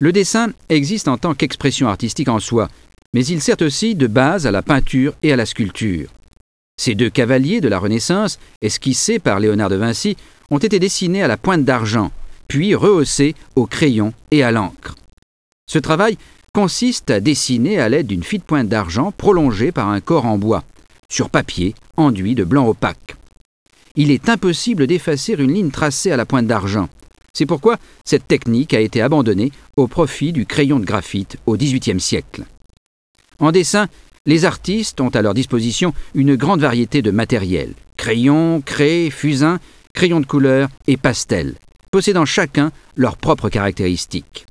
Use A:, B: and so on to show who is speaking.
A: Le dessin existe en tant qu'expression artistique en soi, mais il sert aussi de base à la peinture et à la sculpture. Ces deux cavaliers de la Renaissance, esquissés par Léonard de Vinci, ont été dessinés à la pointe d'argent, puis rehaussés au crayon et à l'encre. Ce travail consiste à dessiner à l'aide d'une fine pointe d'argent prolongée par un corps en bois, sur papier enduit de blanc opaque. Il est impossible d'effacer une ligne tracée à la pointe d'argent. C'est pourquoi cette technique a été abandonnée au profit du crayon de graphite au XVIIIe siècle. En dessin, les artistes ont à leur disposition une grande variété de matériel, crayons, craies, fusains, crayons de couleur et pastels, possédant chacun leurs propres caractéristiques.